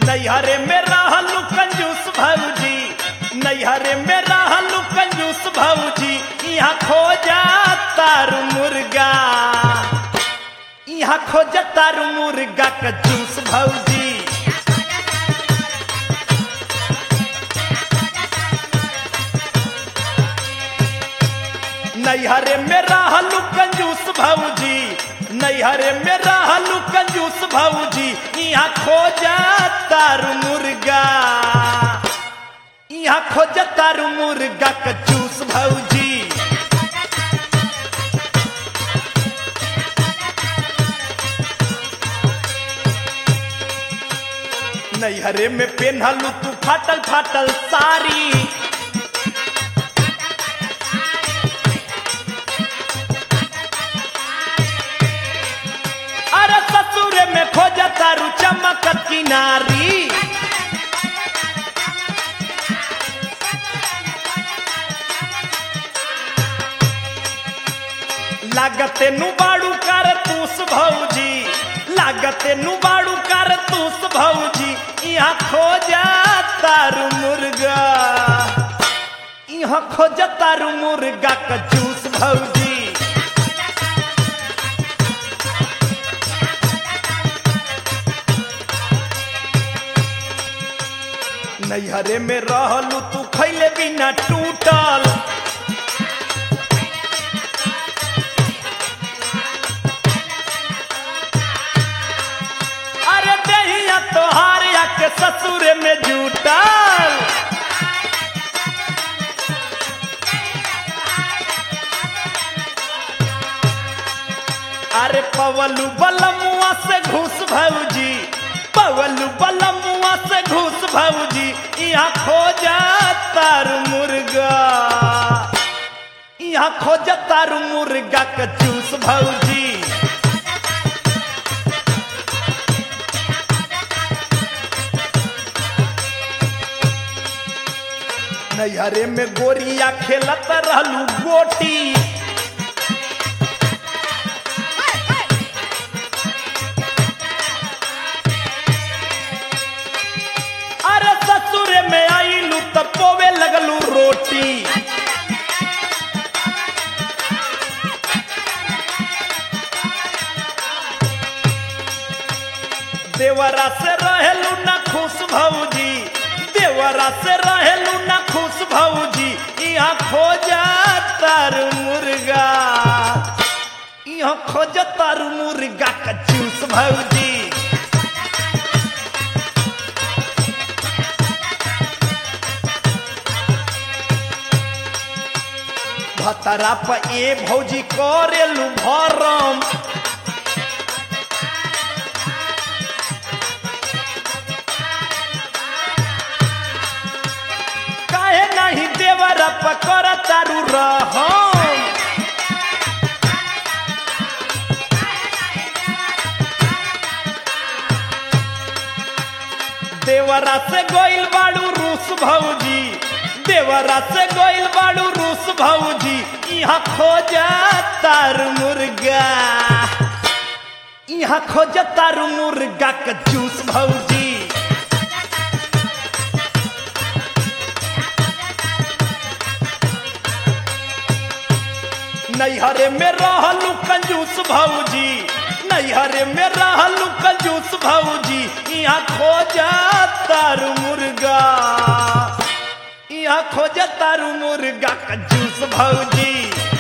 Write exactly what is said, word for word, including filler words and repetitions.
नैहरे में रहलू कंजूस भौजी, नैहरे में रहलू कंजूस भौजी, यहाँ खोजा तारू मुर्गा, यहाँ खोजा तारू मुर्गा का जूस भौजी। नैहरे में रहलू कंजूस भौजी, नैहरे में रहलू कंजूस भौजी, यहाँ खोजा तारू मुर्गा, यहाँ खोजा तारू मुर्गा का जूस भौजी। नैहरे में पेन्हलू तू फाटल फाटल साड़ी, अरे ससुरे में खोजा तारू चमकत किनारी, लागते नुबाड़ू कर तूस भौजी, लागते नुबाड़ू कर तूस भौजी, यहाँ खोजा तारू मुर्गा, यहाँ खोजा तारू मुर्गा का जूस भौजी। नैहरे में रहलू तू खैले बिना टूटल, अरे दहिया तोहार के ससुर में जुटल, अरे पवलू बलमुआ से घूस भौजी, पवलू बलमुआ से घूस भौजी, यहाँ खोजा तारू मुर्गा, यहाँ खोजा तारू मुर्गा का जूस भौजी। नैहरे में गोरिया खेलत रहलू गोटी, अरे ससुरे में आईलू तब पोवे लगलू रोटी, देवरा से रहेलू न खुश भौजी, देवरा से रहेलू न खुश भौजी, यहाँ खोजा तारू मुर्गा, यहाँ खोजा तारू मुर्गा का जूस भौजी। भतरा पर ए भौजी करेलू भरम, काहे नहीं देवरा पकड़ तारू रहम, देवरा से गोइल बाड़ू रूस भौजी, देवरा से गोइल बाड़ू रूस भौजी, यहाँ खोजा तारू मुर्गा, यहाँ खोजा तारू मुर्गा का जूस भौजी। नैहरे में रहलू कंजूस भौजी, नैहरे में रहलू कंजूस भौजी, यहाँ खोजा तारू मुर्गा, यहाँ खोजा तारू मुर्गा का जूस भौजी।